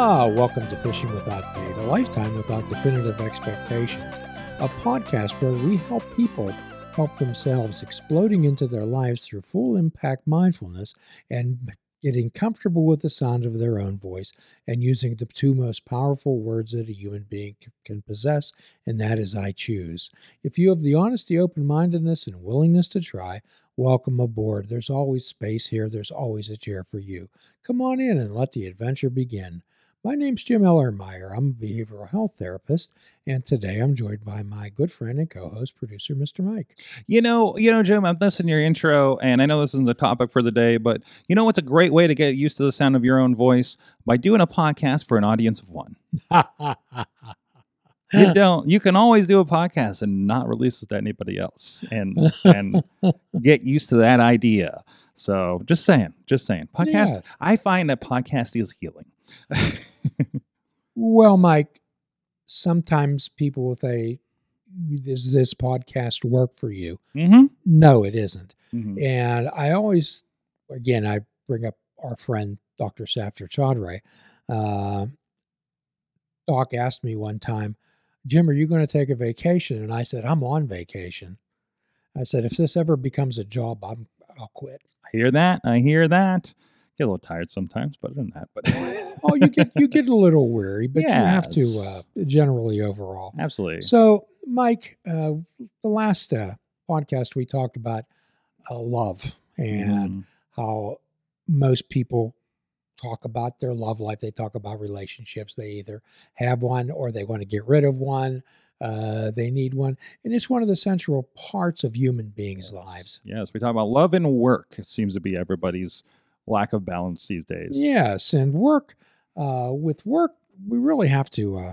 Welcome to Fishing Without Bait, a lifetime without definitive expectations, a podcast where we help people help themselves, exploding into their lives through full impact mindfulness and getting comfortable with the sound of their own voice and using the two most powerful words that a human being can possess, and that is I choose. If you have the honesty, open-mindedness, and willingness to try, welcome aboard. There's always space here. There's always a chair for you. Come on in and let the adventure begin. My name's Jim Ellermeyer. I'm a behavioral health therapist, and today I'm joined by my good friend and co-host, producer, Mr. Mike. You know, Jim, I'm listening to your intro, and I know this isn't the topic for the day, but you know what's a great way to get used to the sound of your own voice? By doing a podcast for an audience of one. You can always do a podcast and not release it to anybody else and get used to that idea. So just saying, podcast. Yes. I find that podcast is healing. Well, Mike, sometimes people will say, does this podcast work for you? Mm-hmm. No, it isn't. Mm-hmm. And I always, again, I bring up our friend, Dr. Safdar Chaudhry. Doc asked me one time, Jim, are you going to take a vacation? And I said, I'm on vacation. I said, if this ever becomes a job, I'll quit. I hear that. Get a little tired sometimes, but other than that, Oh, you get a little weary, but yes. you have to generally overall. Absolutely. So, Mike, the last podcast we talked about love and how most people talk about their love life. They talk about relationships. They either have one or they want to get rid of one. They need one. And it's one of the central parts of human beings' lives. Yes, we talk about love and work. It seems to be everybody's lack of balance these days. Yes, and work, with work, we really have to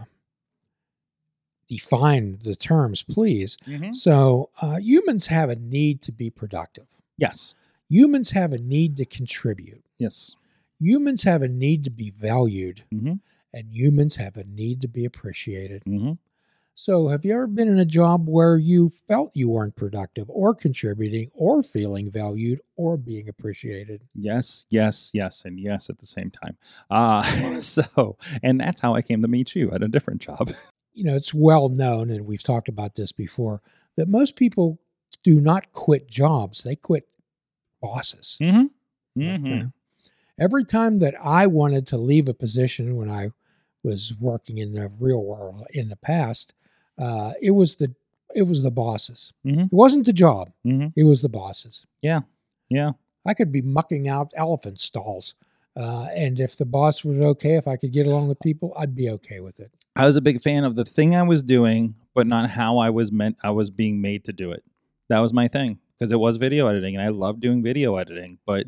define the terms, please. Mm-hmm. So humans have a need to be productive. Yes. Humans have a need to contribute. Yes. Humans have a need to be valued. Mm-hmm. And humans have a need to be appreciated. Mm-hmm. So have you ever been in a job where you felt you weren't productive or contributing or feeling valued or being appreciated? Yes, and yes at the same time. And that's how I came to meet you at a different job. You know, it's well known, and we've talked about this before, that most people do not quit jobs. They quit bosses. Mm-hmm. Mm-hmm. Okay? Every time that I wanted to leave a position when I was working in the real world in the past, it was the bosses. Mm-hmm. It wasn't the job. Mm-hmm. It was the bosses. Yeah. I could be mucking out elephant stalls. And if the boss was okay, if I could get along with people, I'd be okay with it. I was a big fan of the thing I was doing, but not how I was being made to do it. That was my thing, because it was video editing, and I love doing video editing, but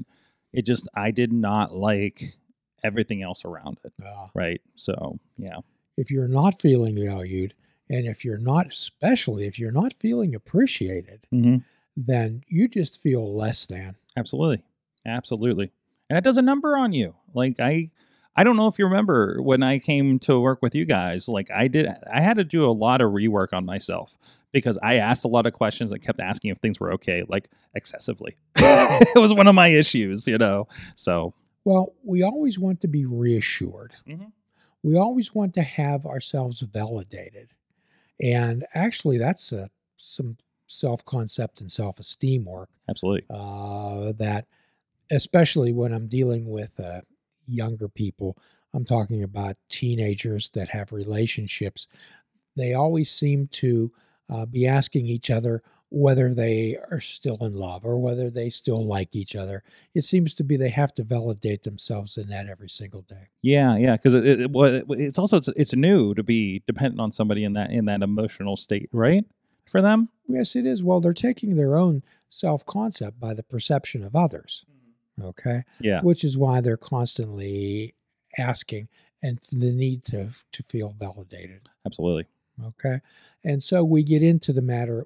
I did not like everything else around it. Right. So, yeah. If you're not feeling valued, and especially if you're not feeling appreciated, mm-hmm. then you just feel less than. Absolutely. And it does a number on you. Like, I don't know if you remember when I came to work with you guys, like I had to do a lot of rework on myself because I asked a lot of questions and kept asking if things were okay, like excessively. It was one of my issues, so. Well, we always want to be reassured. Mm-hmm. We always want to have ourselves validated. And actually, that's some self-concept and self-esteem work. Absolutely. That, especially when I'm dealing with younger people, I'm talking about teenagers that have relationships. They always seem to be asking each other whether they are still in love or whether they still like each other. It seems to be they have to validate themselves in that every single day. Yeah, because it's also it's new to be dependent on somebody in that emotional state, right? For them? Yes, it is. Well, they're taking their own self-concept by the perception of others. Okay? Yeah. Which is why they're constantly asking and the need to feel validated. Absolutely. Okay. And so we get into a matter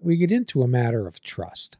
of trust.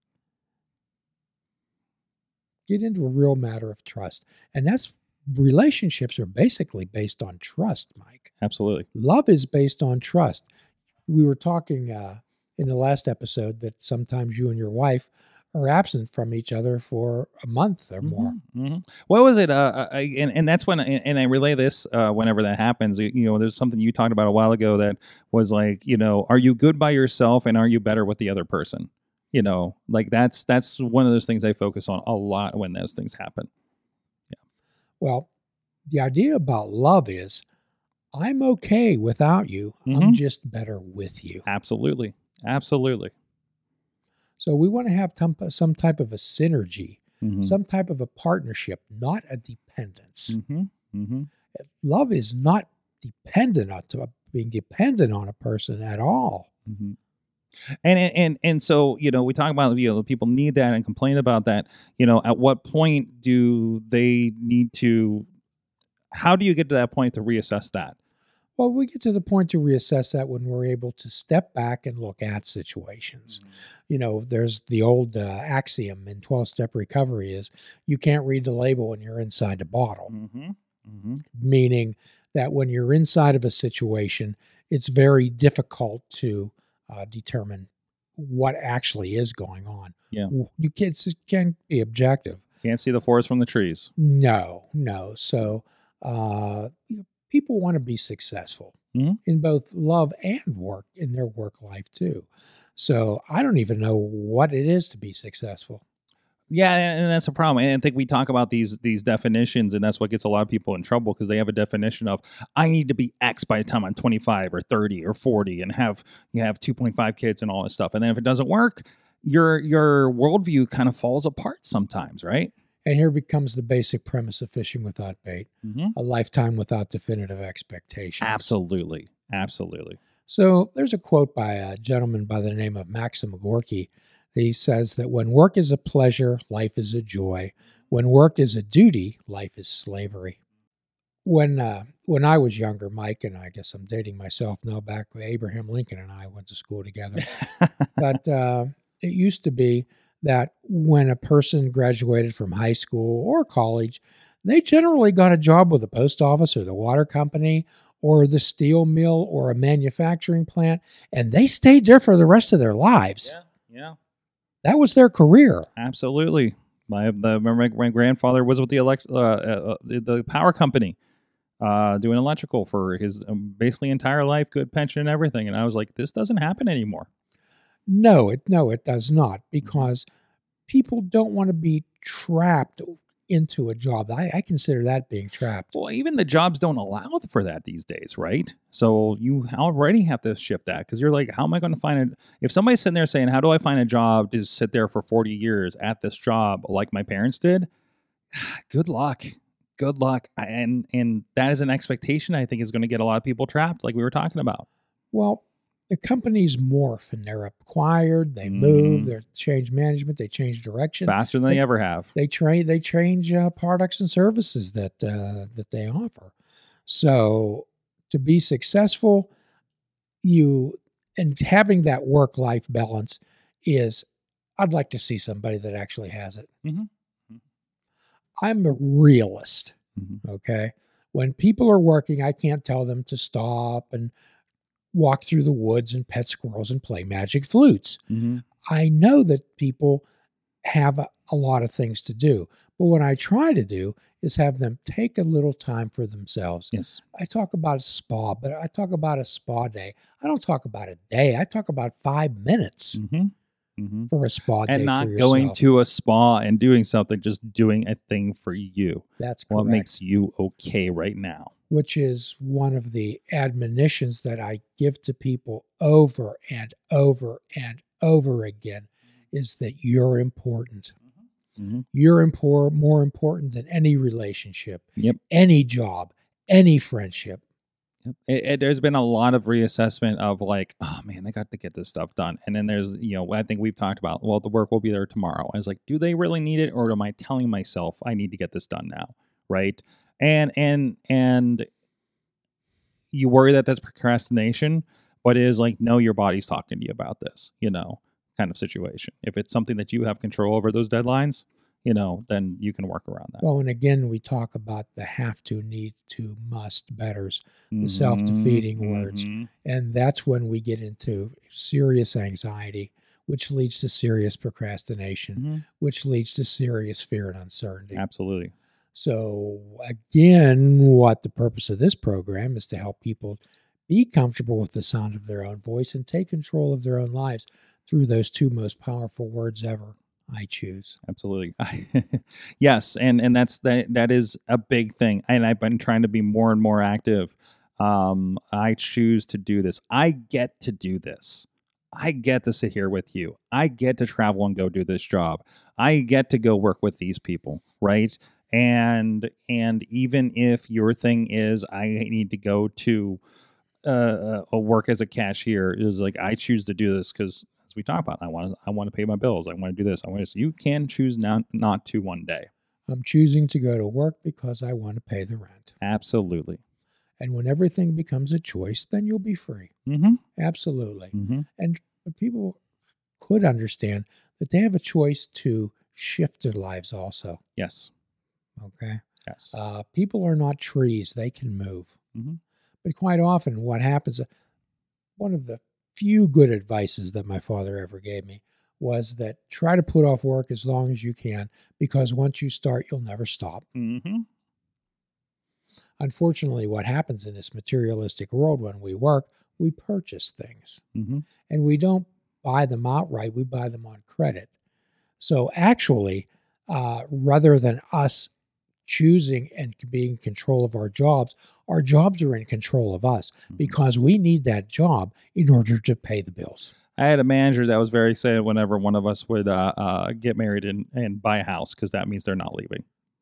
Get into a real matter of trust. And relationships are basically based on trust, Mike. Absolutely. Love is based on trust. We were talking in the last episode that sometimes you and your wife are absent from each other for a month or more. What was it? And that's when, and I relay this whenever that happens. There's something you talked about a while ago that was like, are you good by yourself, and are you better with the other person? Like that's one of those things I focus on a lot when those things happen. Yeah. Well, the idea about love is, I'm okay without you. I'm just better with you. Absolutely. Absolutely. So we want to have some type of a synergy, some type of a partnership, not a dependence. Love is not dependent on being dependent on a person at all. And so, we talk about, people need that and complain about that. At what point do they need to, how do you get to that point to reassess that? Well, we get to the point to reassess that when we're able to step back and look at situations. There's the old axiom in 12-step recovery is you can't read the label when you're inside the bottle. Meaning that when you're inside of a situation, it's very difficult to determine what actually is going on. Yeah. You can't be objective. Can't see the forest from the trees. No. So, people want to be successful in both love and work, in their work life too. So I don't even know what it is to be successful. Yeah, and that's a problem. And I think we talk about these definitions, and that's what gets a lot of people in trouble, because they have a definition of, I need to be X by the time I'm 25 or 30 or 40 and have 2.5 kids and all this stuff. And then if it doesn't work, your worldview kind of falls apart sometimes, right? And here becomes the basic premise of Fishing Without Bait, a lifetime without definitive expectations. Absolutely. Absolutely. So there's a quote by a gentleman by the name of Maxim Gorky. He says that when work is a pleasure, life is a joy. When work is a duty, life is slavery. When I was younger, Mike, and I guess I'm dating myself now, back when Abraham Lincoln and I went to school together, but it used to be that when a person graduated from high school or college, they generally got a job with the post office or the water company or the steel mill or a manufacturing plant, and they stayed there for the rest of their lives. Yeah. That was their career. Absolutely. My grandfather was with the power company, doing electrical for his basically entire life, good pension and everything. And I was like, this doesn't happen anymore. No, it does not, because people don't want to be trapped into a job. I consider that being trapped. Well, even the jobs don't allow for that these days, right? So you already have to shift that, because you're like, how am I going to find it? If somebody's sitting there saying, how do I find a job to sit there for 40 years at this job like my parents did? Good luck. And that is an expectation I think is going to get a lot of people trapped, like we were talking about. Well, the companies morph and they're acquired, they move, they change management, they change direction faster than they ever have. They change products and services that they offer. So to be successful, and having that work-life balance is, I'd like to see somebody that actually has it. I'm a realist. Okay, when people are working, I can't tell them to stop and walk through the woods and pet squirrels and play magic flutes. I know that people have a lot of things to do, but what I try to do is have them take a little time for themselves. Yes. I talk about a spa, but I talk about a spa day. I don't talk about a day. I talk about 5 minutes for a spa day. And not going to a spa and doing something, just doing a thing for you. That's correct. What makes you okay right now. Which is one of the admonitions that I give to people over and over and over again, is that you're important. You're more important than any relationship, any job, any friendship. There's been a lot of reassessment of like, oh man, I got to get this stuff done. And then there's, I think we've talked about, well, the work will be there tomorrow. I was like, do they really need it? Or am I telling myself I need to get this done now? Right. And you worry that that's procrastination, but it is like, no, your body's talking to you about this, kind of situation. If it's something that you have control over those deadlines, then you can work around that. Well, and again, we talk about the have to, need to, must, betters, the self-defeating words. And that's when we get into serious anxiety, which leads to serious procrastination, Mhm. which leads to serious fear and uncertainty. Absolutely. So, again, what the purpose of this program is to help people be comfortable with the sound of their own voice and take control of their own lives through those two most powerful words ever: I choose. Absolutely. Yes, and that is a big thing. And I've been trying to be more and more active. I choose to do this. I get to do this. I get to sit here with you. I get to travel and go do this job. I get to go work with these people, right? And even if your thing is I need to go to work as a cashier, is like I choose to do this because as we talk about, I want to pay my bills. I want to do this. I want to. You can choose not to one day. I'm choosing to go to work because I want to pay the rent. Absolutely. And when everything becomes a choice, then you'll be free. Mm-hmm. Absolutely. Mm-hmm. And people could understand that they have a choice to shift their lives also. Yes. Okay. Yes. People are not trees, they can move. Mm-hmm. But quite often, what happens, one of the few good advices that my father ever gave me was that try to put off work as long as you can, because once you start, you'll never stop. Mm-hmm. Unfortunately, what happens in this materialistic world when we work, we purchase things. Mm-hmm. And we don't buy them outright, we buy them on credit. So actually, rather than us choosing and being in control of our jobs are in control of us because we need that job in order to pay the bills. I had a manager that was very excited whenever one of us would get married and buy a house because that means they're not leaving.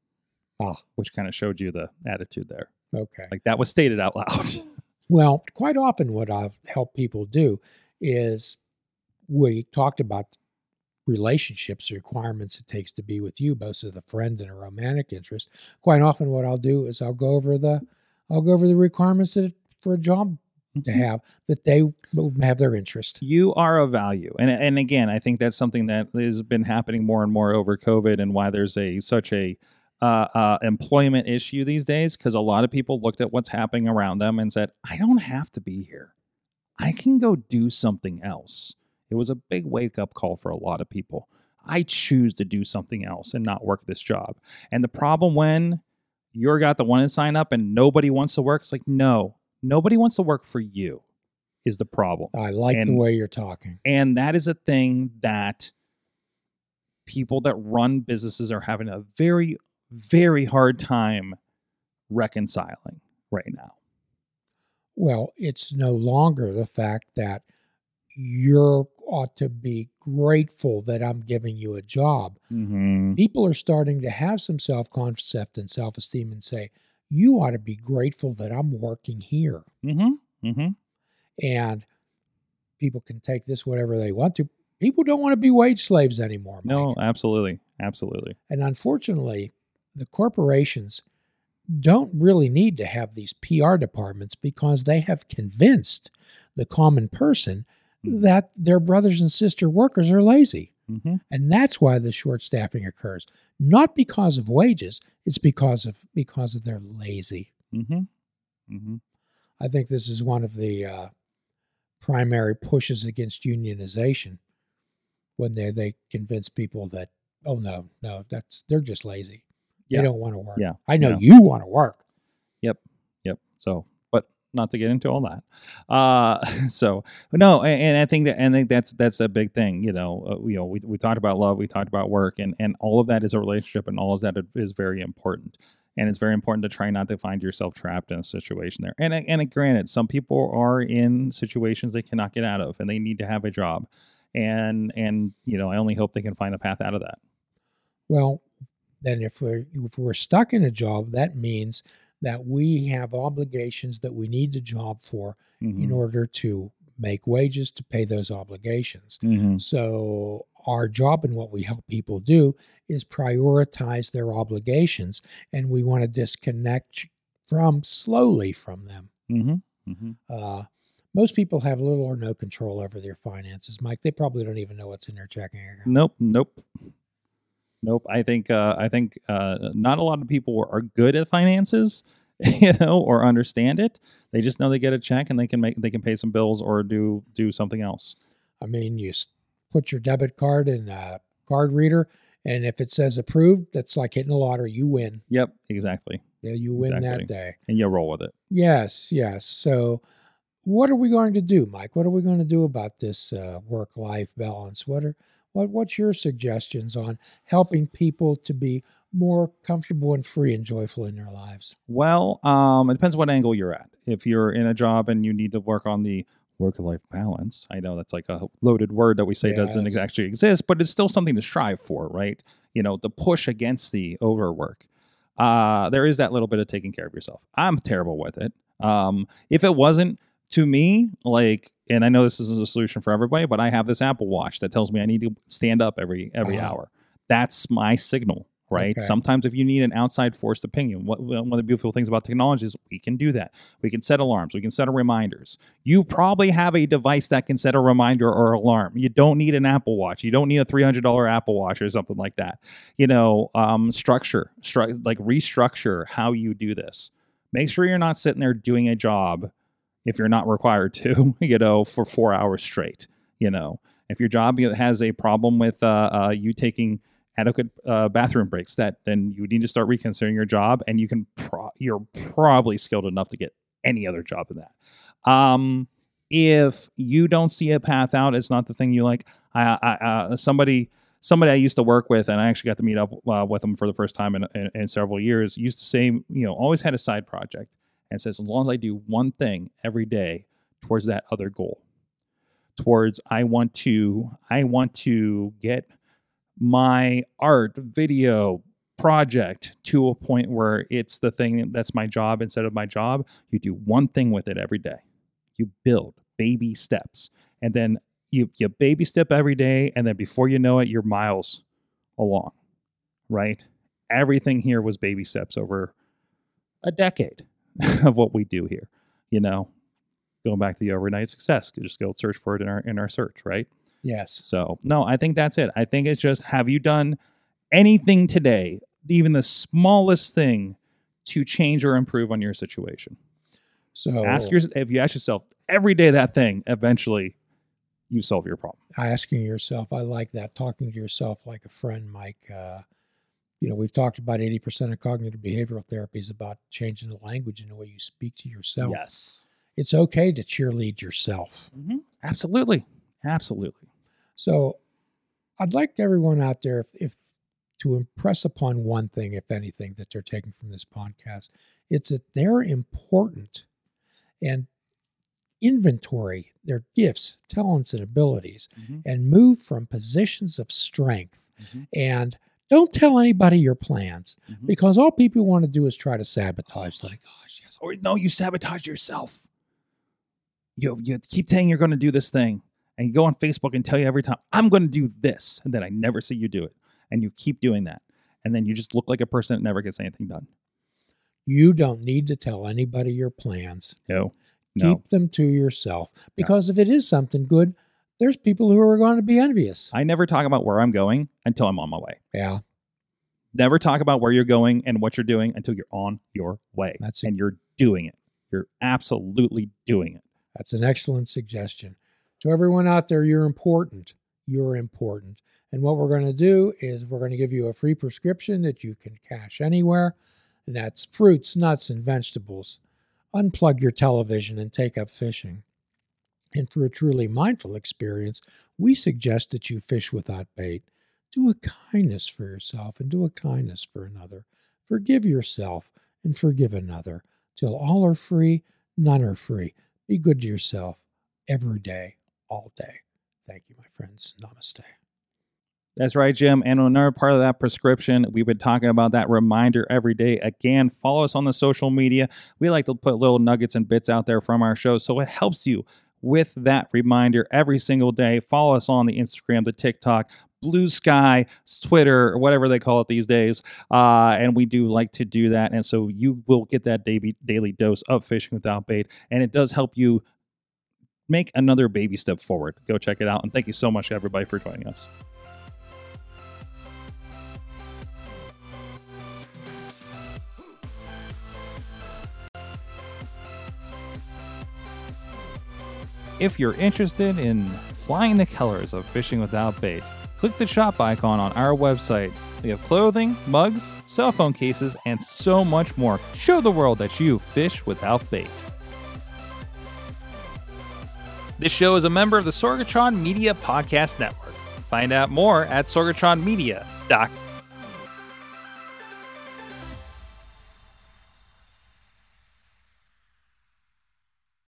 Which kind of showed you the attitude there. Okay. Like that was stated out loud. Well, quite often what I've helped people do is we talked about relationships, requirements it takes to be with you, both as a friend and a romantic interest. Quite often what I'll do is I'll go over the requirements for a job to have that they will have their interest. You are of value. And again, I think that's something that has been happening more and more over COVID and why there's such a employment issue these days, because a lot of people looked at what's happening around them and said, I don't have to be here. I can go do something else. It was a big wake-up call for a lot of people. I choose to do something else and not work this job. And the problem when you're got the one to sign up and nobody wants to work, it's like, no, nobody wants to work for you is the problem. I like the way you're talking. And that is a thing that people that run businesses are having a very, very hard time reconciling right now. Well, it's no longer the fact that you ought to be grateful that I'm giving you a job. Mm-hmm. People are starting to have some self-concept and self-esteem and say, you ought to be grateful that I'm working here. Mm-hmm. Mm-hmm. And people can take this whatever they want to. People don't want to be wage slaves anymore, Mike. No, absolutely. Absolutely. And unfortunately, the corporations don't really need to have these PR departments because they have convinced the common person that their brothers and sister workers are lazy. Mm-hmm. And that's why the short staffing occurs. Not because of wages, it's because of they're lazy. Mm-hmm. Mm-hmm. I think this is one of the primary pushes against unionization, when they convince people that, oh no, they're just lazy. Yeah. They don't want to work. Yeah. I know you want to work. Yep. So, but not to get into all that. So no, and I think that's a big thing. We talked about love, we talked about work, and all of that is a relationship, and all of that is very important. And it's very important to try not to find yourself trapped in a situation there. And granted, some people are in situations they cannot get out of, and they need to have a job. And I only hope they can find a path out of that. Well, then if we're stuck in a job, that means that we have obligations that we need the job for in order to make wages to pay those obligations. Mm-hmm. So our job and what we help people do is prioritize their obligations, and we want to disconnect slowly from them. Mm-hmm. Mm-hmm. Most people have little or no control over their finances, Mike. They probably don't even know what's in their checking account. Nope. I think not a lot of people are good at finances, or understand it. They just know they get a check and they can pay some bills or do something else. I mean, you put your debit card in a card reader, and if it says approved, that's like hitting the lottery. You win. Yep, exactly. Yeah, you win Exactly. that day. And you roll with it. Yes. So what are we going to do, Mike? What are we going to do about this work-life balance? What's your suggestions on helping people to be more comfortable and free and joyful in their lives? Well, it depends what angle you're at. If you're in a job and you need to work on the work-life balance, I know that's like a loaded word that we say doesn't Yes. actually exist, but it's still something to strive for, right? The push against the overwork. There is that little bit of taking care of yourself. I'm terrible with it. If it wasn't, to me, like, and I know this isn't a solution for everybody, but I have this Apple Watch that tells me I need to stand up every hour. That's my signal, right? Okay. Sometimes if you need an outside forced opinion, one of the beautiful things about technology is we can do that. We can set alarms. We can set reminders. You probably have a device that can set a reminder or alarm. You don't need an Apple Watch. You don't need a $300 Apple Watch or something like that. Restructure how you do this. Make sure you're not sitting there doing a job if you're not required to, for 4 hours straight. If your job has a problem with you taking adequate bathroom breaks, then you need to start reconsidering your job, and you're probably skilled enough to get any other job than that. If you don't see a path out, it's not the thing you like. Somebody I used to work with, and I actually got to meet up with them for the first time in several years, used to say, always had a side project, and says, as long as I do one thing every day towards that other goal, towards I want to get my art video project to a point where it's the thing that's my job instead of my job. You do one thing with it every day. You build baby steps, and then you baby step every day, and then before you know it, you're miles along, right? Everything here was baby steps over a decade of what we do here. Going back to the overnight success, just go search for it in our search, right? Yes. So no, I think that's it. I think it's just, have you done anything today, even the smallest thing, to change or improve on your situation? So if you ask yourself every day that thing, eventually you solve your problem. Asking yourself, I like that. Talking to yourself like a friend, Mike. We've talked about 80% of cognitive behavioral therapy is about changing the language and the way you speak to yourself. Yes. It's okay to cheerlead yourself. Mm-hmm. Absolutely. So I'd like everyone out there, if to impress upon one thing, if anything, that they're taking from this podcast, it's that they're important, and inventory their gifts, talents, and abilities, and move from positions of strength. And don't tell anybody your plans, because all people want to do is try to sabotage them. Oh my gosh, yes. Or no, you sabotage yourself. You keep saying you're going to do this thing, and you go on Facebook and tell you every time, I'm going to do this, and then I never see you do it. And you keep doing that. And then you just look like a person that never gets anything done. You don't need to tell anybody your plans. No. Keep them to yourself. Because if it is something good, there's people who are going to be envious. I never talk about where I'm going until I'm on my way. Yeah. Never talk about where you're going and what you're doing until you're on your way. And you're doing it. You're absolutely doing it. That's an excellent suggestion. To everyone out there, you're important. You're important. And what we're going to do is we're going to give you a free prescription that you can cash anywhere. And that's fruits, nuts, and vegetables. Unplug your television and take up fishing. And for a truly mindful experience, we suggest that you fish without bait. Do a kindness for yourself and do a kindness for another. Forgive yourself and forgive another. Till all are free, none are free. Be good to yourself every day, all day. Thank you, my friends. Namaste. That's right, Jim. And another part of that prescription, we've been talking about that reminder every day. Again, follow us on the social media. We like to put little nuggets and bits out there from our show, so it helps you with that reminder every single day. Follow us on the Instagram, the TikTok, Blue Sky, Twitter, or whatever they call it these days. And we do like to do that. And so you will get that daily dose of Fishing Without Bait. And it does help you make another baby step forward. Go check it out. And thank you so much, everybody, for joining us. If you're interested in flying the colors of fishing without bait. Click the shop icon on our website. We have clothing, mugs, cell phone cases, and so much more. Show the world that you fish without bait. This show is a member of the Sorgatron Media Podcast Network. Find out more at sorgatronmedia.com.